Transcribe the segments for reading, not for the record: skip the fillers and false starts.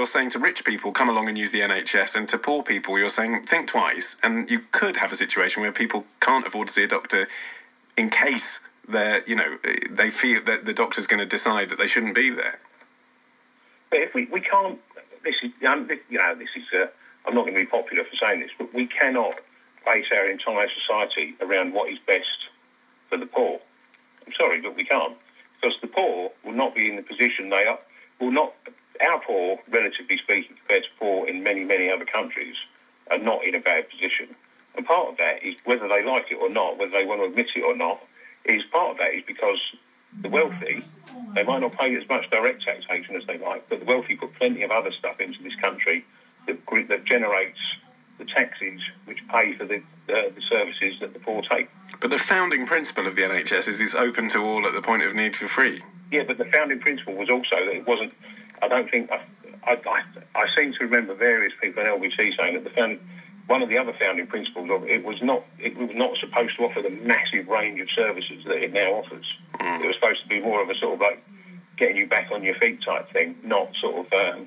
you're saying to rich people, come along and use the NHS, and to poor people, you're saying, think twice. And you could have a situation where people can't afford to see a doctor in case they feel that the doctor's going to decide that they shouldn't be there. But if we can't, this is, I'm not going to be popular for saying this, but we cannot base our entire society around what is best for the poor. I'm sorry, but we can't. Because the poor will not be in the position they are, our poor, relatively speaking, compared to poor in many, many other countries, are not in a bad position. And part of that is, whether they like it or not, whether they want to admit it or not, part of that is because the wealthy, they might not pay as much direct taxation as they like, but the wealthy put plenty of other stuff into this country that generates the taxes which pay for the services that the poor take. But the founding principle of the NHS is it's open to all at the point of need for free. Yeah, but the founding principle was also that it wasn't. I don't think I seem to remember various people in LBC saying that one of the other founding principles of it was not supposed to offer the massive range of services that it now offers. It was supposed to be more of a sort of like getting you back on your feet type thing, not sort of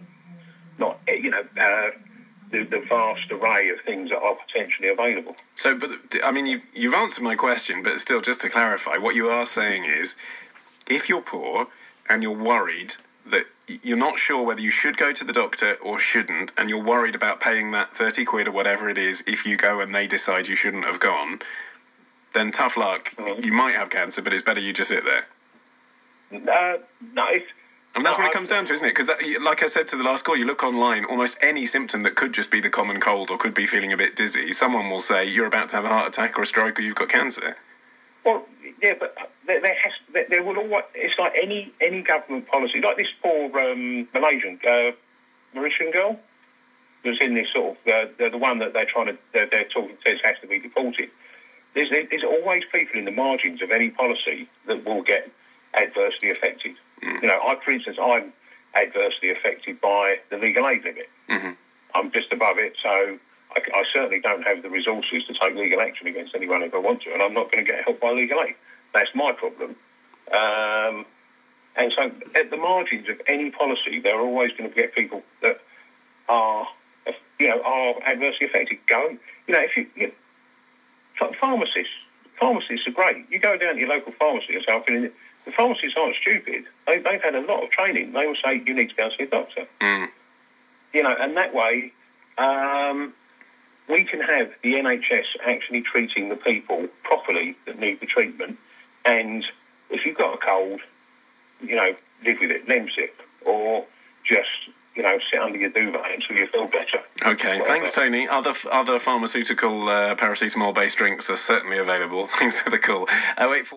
the vast array of things that are potentially available. So, but I mean, you've answered my question, but still, just to clarify, what you are saying is, if you're poor and you're worried that you're not sure whether you should go to the doctor or shouldn't, and you're worried about paying that 30 quid or whatever it is if you go and they decide you shouldn't have gone, then tough luck. Mm-hmm. You might have cancer, but it's better you just sit there. No, and that's what it comes down to, isn't it? Because, like I said to the last call, you look online, almost any symptom that could just be the common cold or could be feeling a bit dizzy, someone will say you're about to have a heart attack or a stroke or you've got cancer. Well, yeah, but there will always. It's like any government policy, like this poor Mauritian girl who's in this sort of the one that they're talking says has to be deported. There's always people in the margins of any policy that will get adversely affected. Mm. You know, for instance, I'm adversely affected by the legal aid limit. Mm-hmm. I'm just above it, so I certainly don't have the resources to take legal action against anyone if I want to, and I'm not going to get help by legal aid. That's my problem. And so at the margins of any policy, there are always going to get people that are adversely affected. Pharmacists are great. You go down to your local pharmacy and say, the pharmacists aren't stupid. They've had a lot of training. They will say, you need to go and see a doctor. Mm. And that way, we can have the NHS actually treating the people properly that need the treatment. And if you've got a cold, live with it, Lemsip, or just, sit under your duvet until you feel better. Okay, thanks, Tony. Other pharmaceutical paracetamol-based drinks are certainly available. Thanks for the call. 084